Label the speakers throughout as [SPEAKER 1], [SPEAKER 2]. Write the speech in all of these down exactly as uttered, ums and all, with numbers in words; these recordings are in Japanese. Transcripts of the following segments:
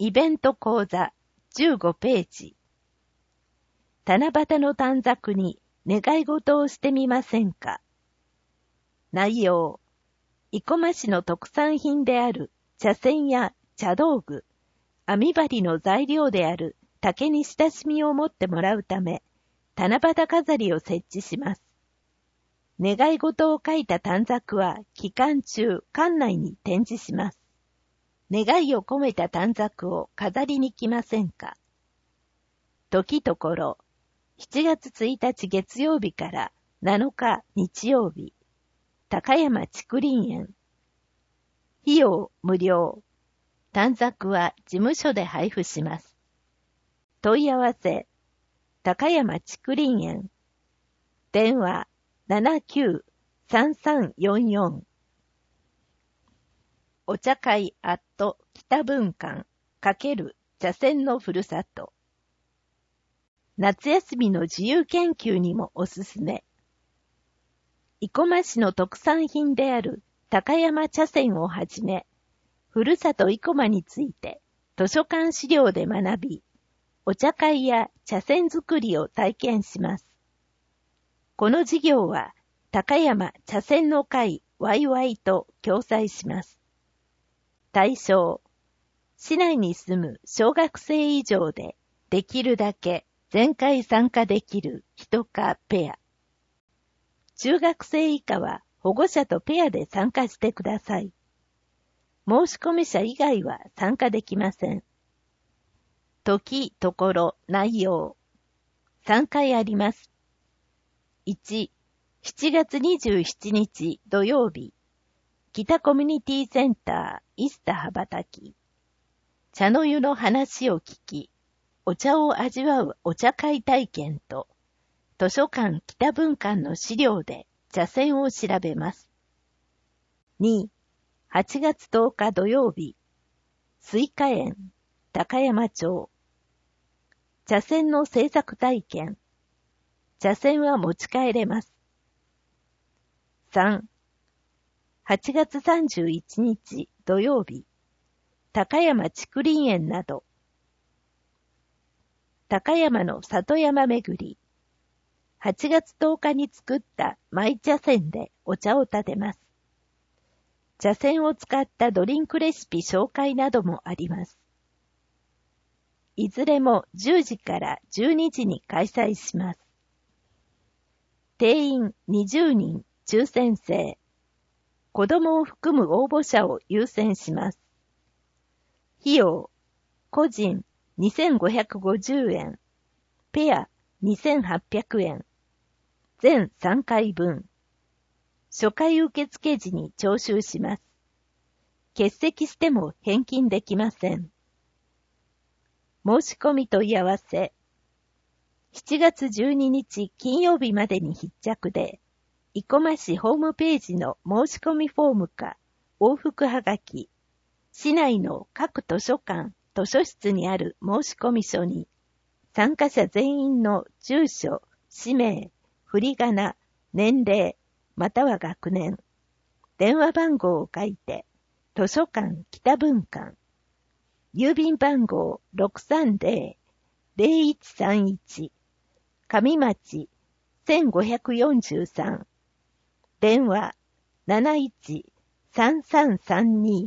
[SPEAKER 1] イベント講座じゅうごページ。七夕の短冊に願い事をしてみませんか。内容。生駒市の特産品である茶筅や茶道具、網針の材料である竹に親しみを持ってもらうため、七夕飾りを設置します。願い事を書いた短冊は期間中館内に展示します。願いを込めた短冊を飾りに来ませんか。時ところ、しちがつついたち月曜日からなのか日曜日、高山竹林園。費用無料。短冊は事務所で配布します。問い合わせ、高山竹林園。電話 ななきゅうさんさんよんよん。お茶会アット北文館×茶筅のふるさと。夏休みの自由研究にもおすすめ。生駒市の特産品である高山茶筅をはじめ、ふるさと生駒について図書館資料で学び、お茶会や茶筅作りを体験します。この授業は高山茶筅の会ワイワイと共催します。対象、市内に住む小学生以上でできるだけ全回参加できる人かペア。中学生以下は保護者とペアで参加してください。申し込み者以外は参加できません。時、ところ、内容。さんかいあります。いち、しちがつにじゅうしちにち土曜日、北コミュニティセンター、イスタ羽ばたき。茶の湯の話を聞き、お茶を味わうお茶会体験と、図書館北文館の資料で茶筅を調べます。に、はちがつとおか土曜日、水花園、高山町。茶筅の制作体験。茶筅は持ち帰れます。さん、はちがつさんじゅういちにち土曜日、高山竹林園など。高山の里山めぐり。はちがつとおかに作ったマイ茶筅でお茶を立てます。茶筅を使ったドリンクレシピ紹介などもあります。いずれもじゅうじからじゅうにじに開催します。定員にじゅうにん抽選制。子供を含む応募者を優先します。費用、個人にせんごひゃくごじゅうえん、ペアにせんはっぴゃくえん。全さんかいぶん。初回受付時に徴収します。欠席しても返金できません。申し込み問い合わせ。しちがつじゅうににち金曜日までに必着で、生駒市ホームページの申し込みフォームか往復はがき、市内の各図書館、図書室にある申し込み書に、参加者全員の住所、氏名、振り仮名、年齢、または学年、電話番号を書いて、図書館北文館、郵便番号 ろくさんぜろ ぜろいちさんいち、上町せんごひゃくよんじゅうさん、電話 なないちさんさんさんに。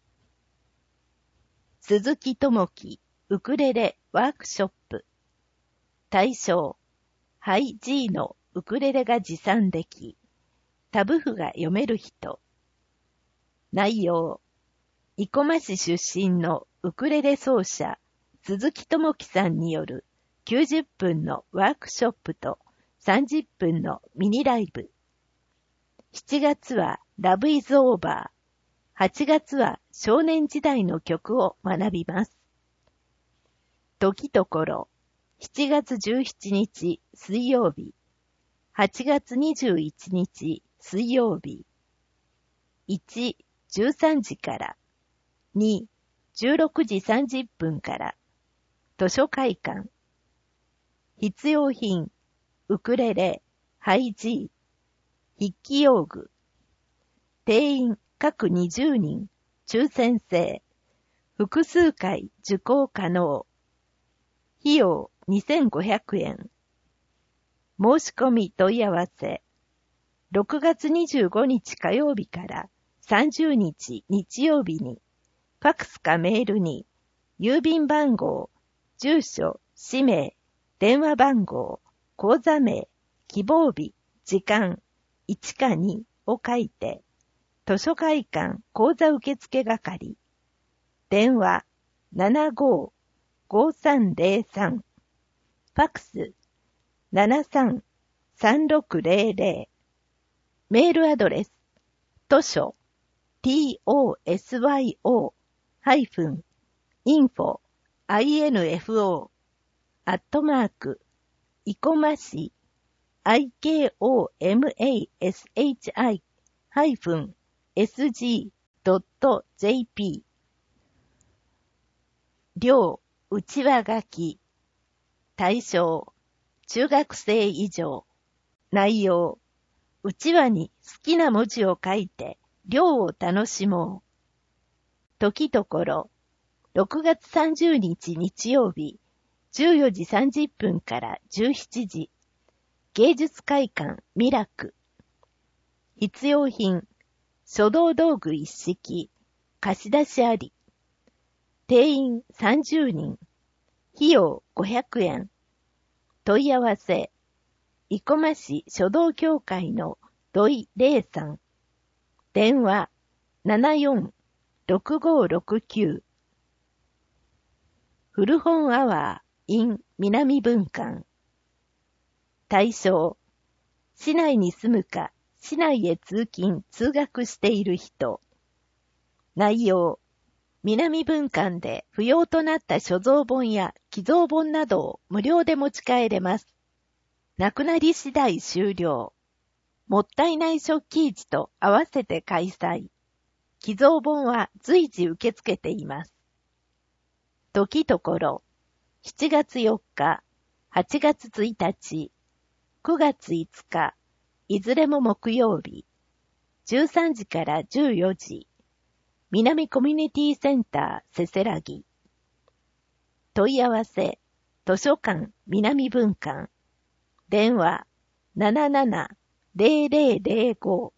[SPEAKER 1] 鈴木智樹ウクレレワークショップ。対象、ハイ G のウクレレが持参でき、タブ譜が読める人。内容、生駒市出身のウクレレ奏者、鈴木智樹さんによるきゅうじゅっぷんのワークショップとさんじゅっぷんのミニライブ。しちがつは Love is Over。はちがつは少年時代の曲を学びます。時ところ、しちがつじゅうしちにち水曜日、はちがつにじゅういちにち水曜日。いち、じゅうさんじから。に、じゅうろくじさんじゅっぷんから。図書会館。必要品、ウクレレ、ハイ G、筆記用具。定員各にじゅうにん、抽選制。 複数回受講可能。費用にせんごひゃくえん。申し込み問い合わせ。ろくがつにじゅうごにち火曜日からさんじゅうにち日曜日に、ファクスかメールに、郵便番号、住所、氏名、電話番号、口座名、希望日、時間、いちかにを書いて、図書会館口座受付係、電話 ななごーごーさんぜろさん、ファクス ななさんさんろくぜろぜろ、メールアドレス、図書 tosyo-info アットマークいこまし ikomashi-sg.jp 寮内輪書き対象中学生以上内容内輪に好きな文字を書いて寮を楽しもう時ところろくがつさんじゅうにち日曜日じゅうよじさんじゅっぷんからじゅうしちじ芸術会館ミラク必要品書道道具一式貸し出しあり定員さんじゅうにん費用ごひゃくえん問い合わせ生駒市書道協会の土井玲さん電話 ななよんろくごろくきゅう 古本アワー in 南文館対象市内に住むか市内へ通勤通学している人内容南文館で不要となった所蔵本や寄贈本などを無料で持ち帰れますなくなり次第終了もったいない食器市と合わせて開催寄贈本は随時受け付けています時ところしちがつよっかはちがつついたちくがついつかいずれも木曜日じゅうさんじからじゅうよじ南コミュニティセンターせせらぎ問い合わせ図書館南文館電話 ななななぜろぜろぜろご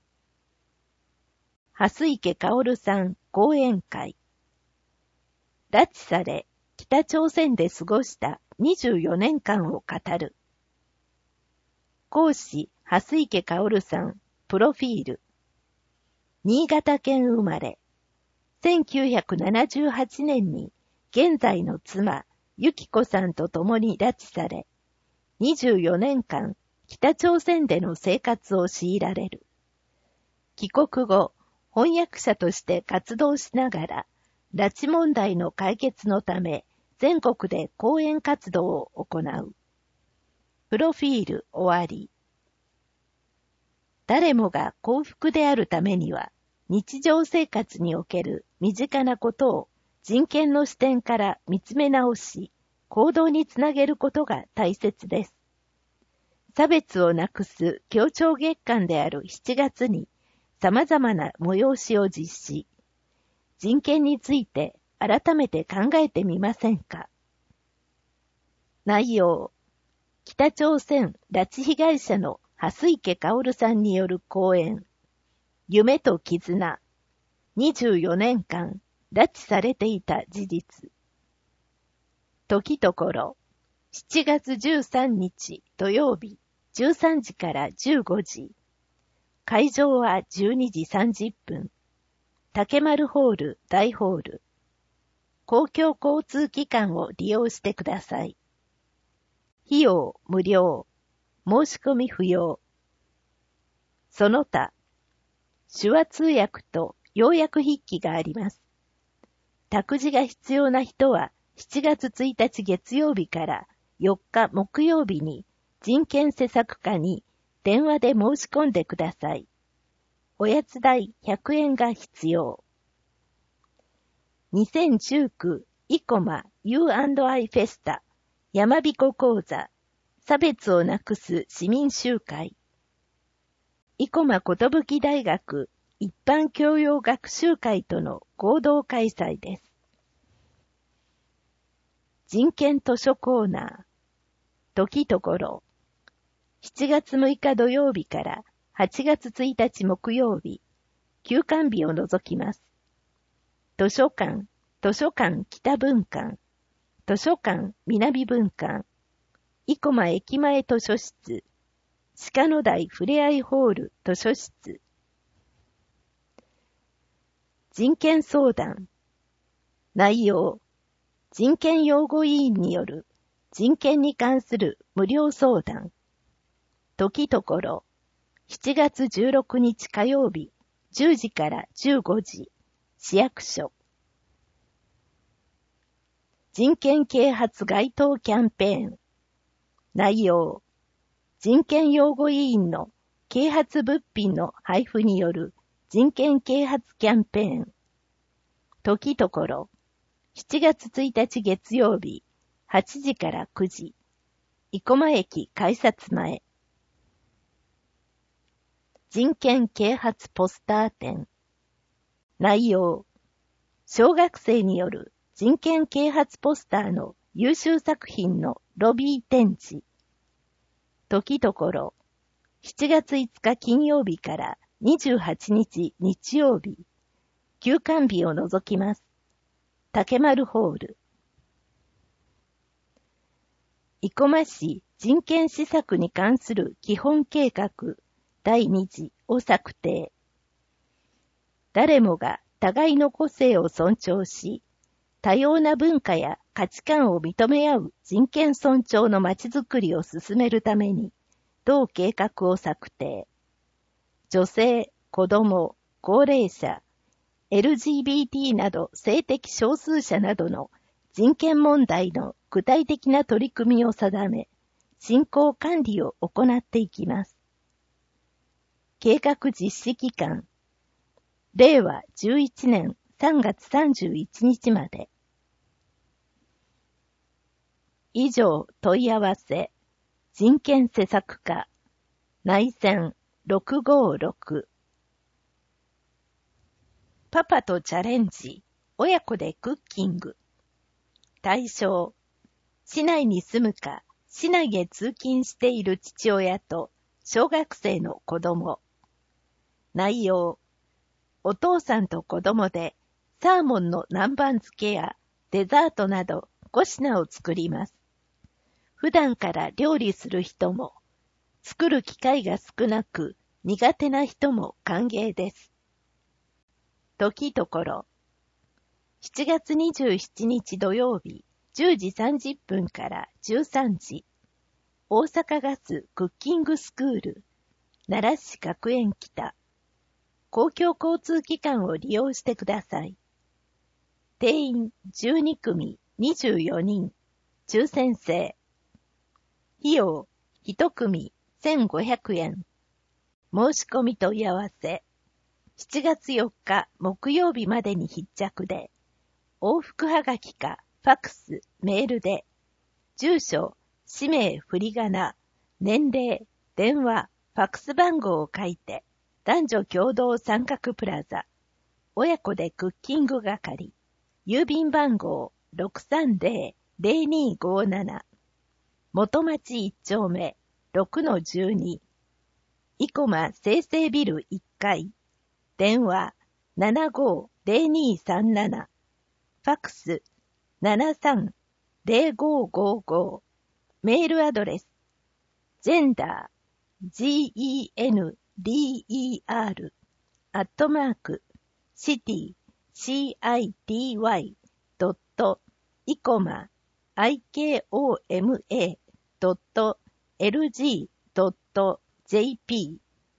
[SPEAKER 1] 蓮池薫さん講演会拉致され北朝鮮で過ごしたにじゅうよねんかんを語る講師蓮池薫さんプロフィール新潟県生まれせんきゅうひゃくななじゅうはちねんに現在の妻由紀子さんと共に拉致されにじゅうよねんかん北朝鮮での生活を強いられる帰国後翻訳者として活動しながら拉致問題の解決のため全国で講演活動を行うプロフィール終わり誰もが幸福であるためには日常生活における身近なことを人権の視点から見つめ直し、行動につなげることが大切です。差別をなくす協調月間であるしちがつに様々な催しを実施。人権について改めて考えてみませんか。内容、北朝鮮拉致被害者の蓮池薫さんによる講演、夢と絆、にじゅうよねんかん拉致されていた事実。時ところ、しちがつじゅうさんにち土曜日じゅうさんじからじゅうごじ。会場はじゅうにじさんじゅっぷん。竹丸ホール大ホール。公共交通機関を利用してください。費用無料。申し込み不要。その他、手話通訳と要約筆記があります。託児が必要な人はしちがつついたち月曜日からよっか木曜日に人権施策課に電話で申し込んでください。おやつ代ひゃくえんが必要。にせんじゅうきゅう生駒 ユーアンドアイ フェスタ山彦講座差別をなくす市民集会生駒寿大学一般教養学習会との合同開催です。 人権図書コーナー。時ところ。しちがつむいか土曜日からはちがつついたち木曜日、休館日を除きます。図書館、図書館北分館、図書館南分館、生駒駅前図書室、鹿野台ふれあいホール図書室。人権相談。内容。人権擁護委員による人権に関する無料相談。時ところ。しちがつじゅうろくにち火曜日、じゅうじからじゅうごじ、市役所。人権啓発街頭キャンペーン。内容。人権擁護委員の啓発物品の配布による人権啓発キャンペーン。時ところ。しちがつついたち月曜日、はちじからくじ、生駒駅改札前。人権啓発ポスター展。内容。小学生による人権啓発ポスターの優秀作品のロビー展示。時ところ。しちがついつか金曜日からにじゅうはちにち日曜日。休館日を除きます。竹丸ホール。生駒市人権施策に関する基本計画だいにじを策定。誰もが互いの個性を尊重し、多様な文化や価値観を認め合う人権尊重のまちづくりを進めるために、同計画を策定。女性、子供、高齢者、エルジービーティー など性的少数者などの人権問題の具体的な取り組みを定め、進行管理を行っていきます。計画実施期間、れいわじゅういちねんさんがつさんじゅういちにちまで。以上問い合わせ、人権施策課、内線ろくごろく。パパとチャレンジ、親子でクッキング。対象、市内に住むか、市内へ通勤している父親と小学生の子供。内容、お父さんと子供でサーモンの南蛮漬けやデザートなどごしなを作ります。普段から料理する人も、作る機会が少なく苦手な人も歓迎です。時ところ。しちがつにじゅうしちにち土曜日、じゅうじさんじゅっぷんからじゅうさんじ。大阪ガスクッキングスクール、奈良市学園北。公共交通機関を利用してください。定員じゅうにくみにじゅうよにん、抽選制。費用いちくみせんごひゃくえん。申し込み問い合わせ。しちがつよっか木曜日までに必着で、往復はがきかファクス、メールで、住所、氏名、振り仮名、年齢、電話、ファクス番号を書いて、男女共同三角プラザ、親子でクッキング係、郵便番号 ろくさんぜろ ぜろにごなな、元町一丁目 ろくのじゅうに、生駒生成ビルいっかい、電話 ななごぜろにさんなな、ファクス ななさんぜろごごご、メールアドレス、ジェンダー、ジーイーエヌディーイーアール、アットマーク、シティ、シーアイティーワイ、ドット、イコマ、アイケーオーエムエー、ドット、エルジー、ドット、ジェーピー。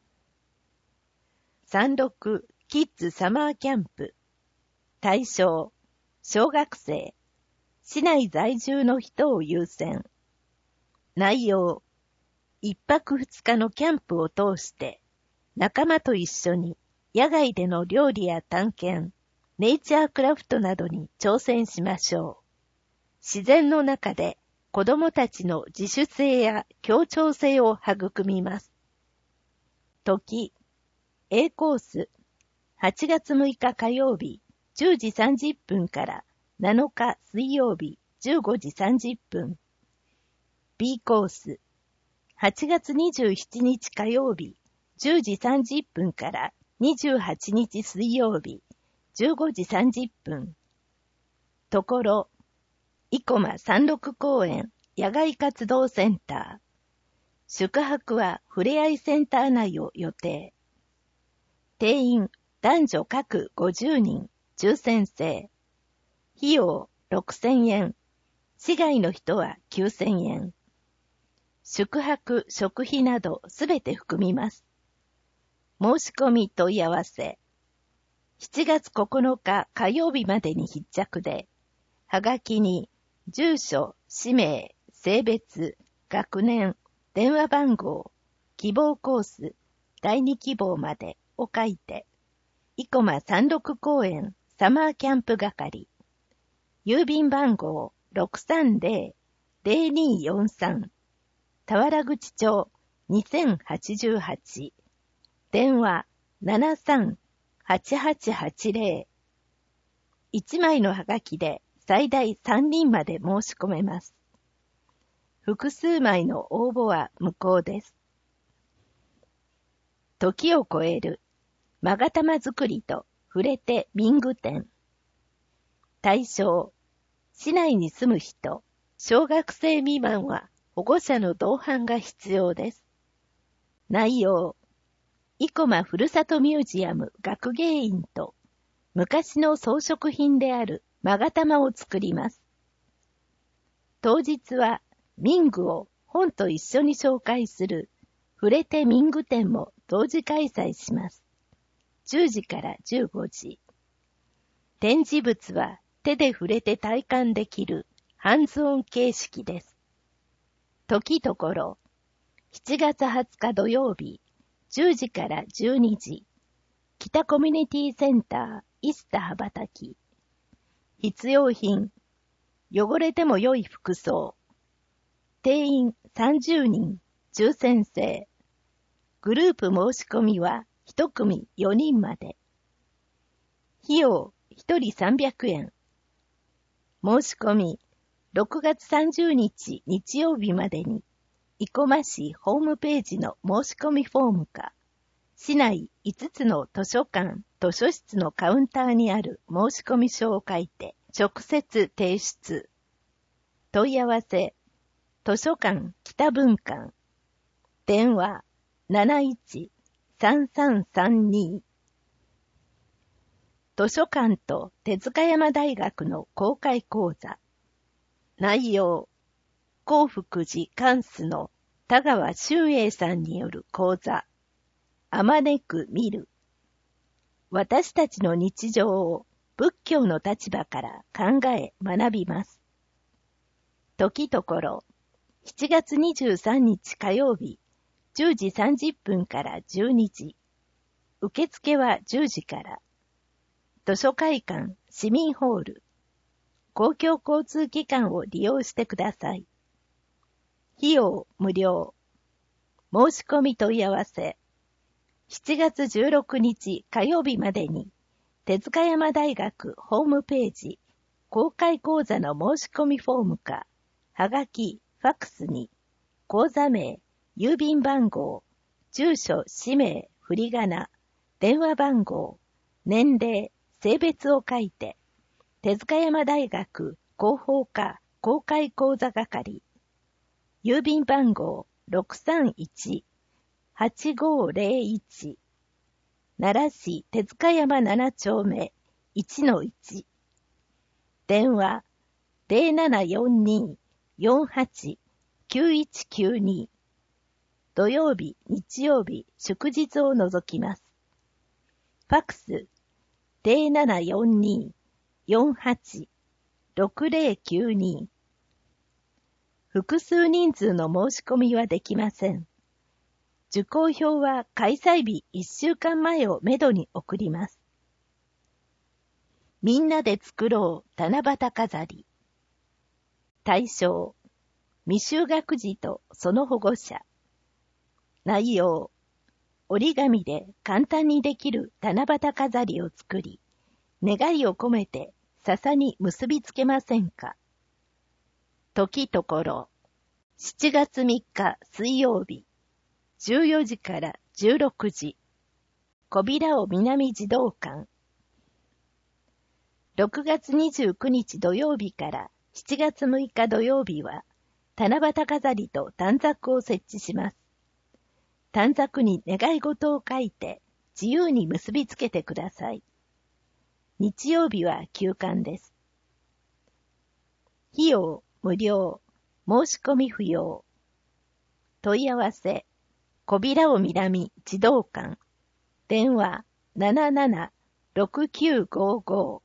[SPEAKER 1] さんじゅうろくキッズサマーキャンプ。対象、小学生、市内在住の人を優先。内容、一泊二日のキャンプを通して、仲間と一緒に野外での料理や探検、ネイチャークラフトなどに挑戦しましょう。自然の中で子どもたちの自主性や協調性を育みます。時、A コース、はちがつむいか火曜日、じゅうじさんじゅっぷんからなのか水曜日、 じゅうごじさんじゅっぷん。B コース。はちがつにじゅうしちにち火曜日、じゅうじさんじゅっぷんからにじゅうはちにち水曜日、じゅうごじさんじゅっぷん。ところ、生駒三六公園野外活動センター。宿泊はふれあいセンター内を予定。定員男女各ごじゅうにん、抽選制。費用ろくせんえん。市外の人はきゅうせんえん。宿泊、食費などすべて含みます。申し込み問い合わせ。しちがつここのか火曜日までに必着で、はがきに住所、氏名、性別、学年、電話番号、希望コース、第二希望までを書いて、生駒三六公園サマーキャンプ係、郵便番号 ろくさんぜろ ぜろによんさん、田原口町にせんはちじゅうはち、電話 ななさんはちはちはちぜろ。いちまいのハガキで最大さんにんまで申し込めます。複数枚の応募は無効です。時を超える勾玉作りと触れて民具店。対象、市内に住む人、小学生未満は保護者の同伴が必要です。内容、生駒ふるさとミュージアム学芸員と昔の装飾品である勾玉を作ります。当日は民具を本と一緒に紹介する触れて民具展も同時開催します。じゅうじからじゅうごじ。展示物は手で触れて体感できるハンズオン形式です。時ところ、しちがつはつか土曜日、じゅうじからじゅうにじ、北コミュニティセンター、イスタ羽ばたき。必要品、汚れても良い服装。定員さんじゅうにん、抽選制。グループ申し込みは一組よにんまで。費用ひとりさんびゃくえん。申し込みろくがつさんじゅうにち日曜日までに、生駒市ホームページの申し込みフォームか、市内いつつの図書館、図書室のカウンターにある申し込み書を書いて直接提出。問い合わせ、図書館北文館。電話 なないちさんさんさんに。図書館と手塚山大学の公開講座。内容、興福寺貫主の田川修英さんによる講座。あまねく見る。私たちの日常を仏教の立場から考え学びます。時ところ、しちがつにじゅうさんにち火曜日、じゅうじさんじゅっぷんからじゅうにじ。受付はじゅうじから。図書会館市民ホール。公共交通機関を利用してください。費用無料。申し込み問い合わせ。しちがつじゅうろくにち火曜日までに、手塚山大学ホームページ、公開講座の申し込みフォームか、はがき、ファックスに、講座名、郵便番号、住所、氏名、振り仮名、電話番号、年齢、性別を書いて、手塚山大学広報課公開講座係、郵便番号 ろくさんいちはちごぜろいち、奈良市手塚山ななちょうめ いちのいち、電話 ぜろななよんに よんはち きゅういちきゅうに、土曜日、日曜日、祝日を除きます。ファックス ぜろななよんに よんはち ろくぜろきゅうに。複数人数の申し込みはできません。受講票は開催日いっしゅうかんまえをめどに送ります。みんなで作ろう七夕飾り。対象、未就学児とその保護者。内容、折り紙で簡単にできる七夕飾りを作り、願いを込めて笹に結びつけませんか。 時ところ、しちがつみっか水曜日、じゅうよじからじゅうろくじ、小平尾南児童館。ろくがつにじゅうくにち土曜日からしちがつむいか土曜日は、七夕飾りと短冊を設置します。短冊に願い事を書いて自由に結びつけてください。日曜日は休館です。費用無料、申し込み不要。問い合わせ、小平尾南児童館。電話 ななななろくきゅうごご。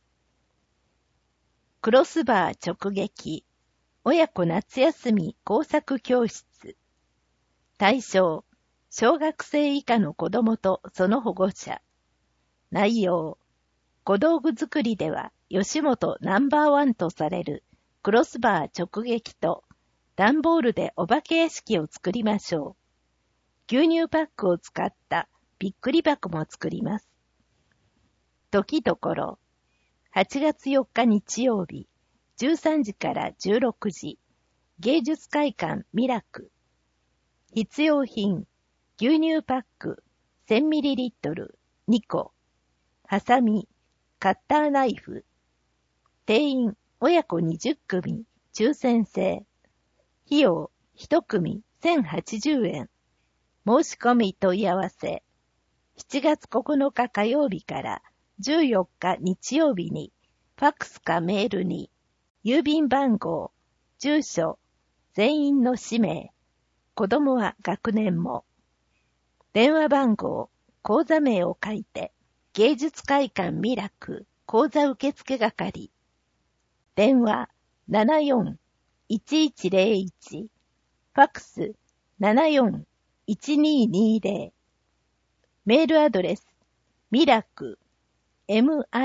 [SPEAKER 1] クロスバー直撃、親子夏休み工作教室。対象、小学生以下の子供とその保護者。内容、小道具作りでは吉本ナンバーワンとされるクロスバー直撃と段ボールでお化け屋敷を作りましょう。牛乳パックを使ったびっくり箱も作ります。時ところ、はちがつよっか日曜日、じゅうさんじからじゅうろくじ、芸術会館ミラク。必要品、牛乳パック せんミリリットルにこ、ハサミ、カッターナイフ。定員、親子にじゅっくみ、抽選制。費用、いちくみせんはちじゅうえん。申し込み問い合わせ。しちがつここのか火曜日からじゅうよっか日曜日に、ファックスかメールに、郵便番号、住所、全員の氏名、子供は学年も。電話番号、講座名を書いて、芸術会館ミラク講座受付係。電話 ななよんいちいちゼロいち、ファックス ななよんいちににゼロ。メールアドレス、ミラク、ミラ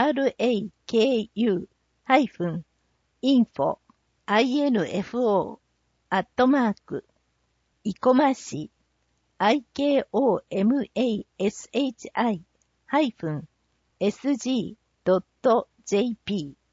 [SPEAKER 1] ク、ハイフン、インフォ、インフォ、アットマーク、いこまし、イコマシ、ハイフン、エスジードットジェーピー。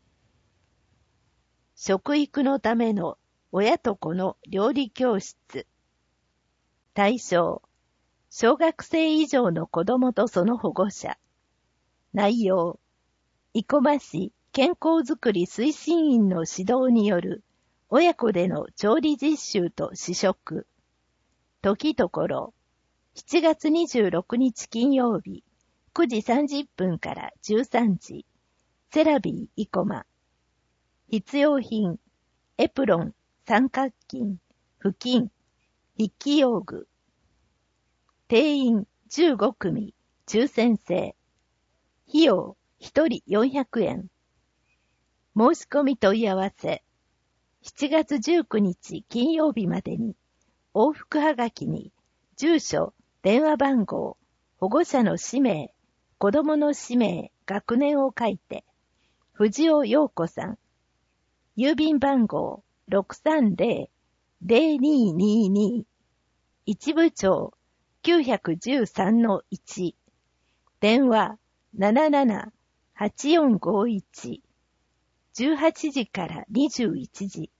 [SPEAKER 1] 食育のための親と子の料理教室。対象、小学生以上の子供とその保護者。内容、生駒市健康づくり推進員の指導による親子での調理実習と試食。時ところ、しちがつにじゅうろくにち金曜日、くじさんじゅっぷんからじゅうさんじ、セラビー生駒。必要品、エプロン、三角巾、布巾、筆記用具。定員じゅうごくみ、抽選制。費用ひとりよんひゃくえん。申し込み問い合わせ。しちがつじゅうくにち金曜日までに、往復はがきに、住所、電話番号、保護者の氏名、子供の氏名、学年を書いて、藤尾陽子さん。郵便番号 ろくさんゼロ ゼロににに、一部長 きゅういちさんのいち、電話 ななななはちよんごいち、じゅうはちじからにじゅういちじ。